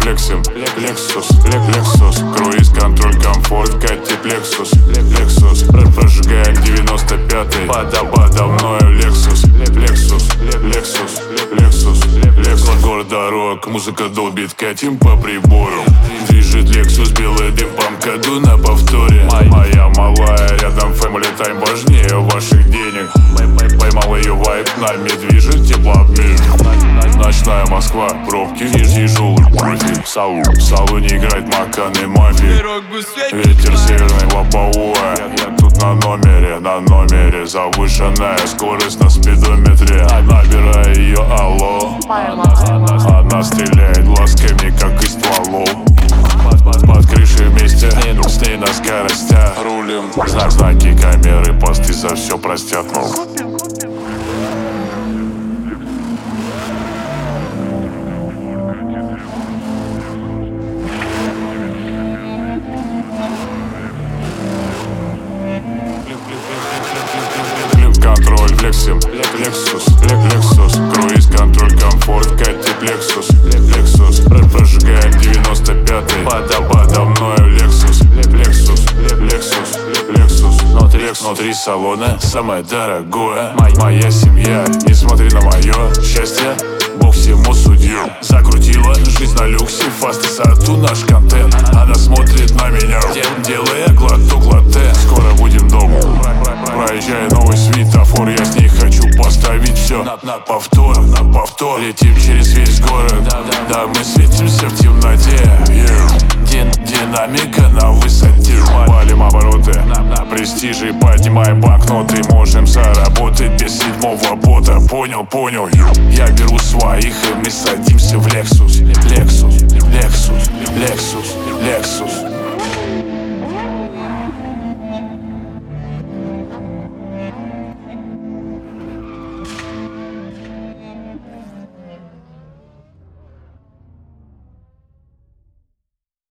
флексим. Lexus, круиз-контроль, комфорт, катит Lexus. Прожигаем 95-й, подо мною Lexus. Город дорог, музыка долбит, катим по прибору. Движет Lexus, белый дым по МКАДу на повторе. Моя малая, рядом family time важнее ваших денег. Поймал ее вайп, нами движет теплообмен. Ночная Москва, пробки, тяжелый профиль. В салоне играет Макан и мафия. Ветер северный, лобовое. Я тут на номере. Завышенная скорость на спидометре. Набираю ее, алло. Она стреляет глазками, как из стволов. Под крышей вместе, с ней на скоростях рулим. Знаки камеры, посты за все простят. Контроль, флексим, Lexus, круиз-контроль, комфорт, катит Lexus. Прожигаем 95-й, подо мною Lexus. Внутри салона самое дорогое. Моя семья, не смотри на мое счастье, Бог всему судью. Закрутила жизнь на люксе, фаст и сату наш контент. Она смотрит на меня, делая глоток латте. Скоро будем дома, проезжая новый светофор. Я с ней хочу поставить все на повтор. Летим через весь город, да мы светимся в темноте. Динамика на высоте. Валим обороты на престиже, поднимаем банкноты. Можем заработать без седьмого бота. Понял, я беру свое.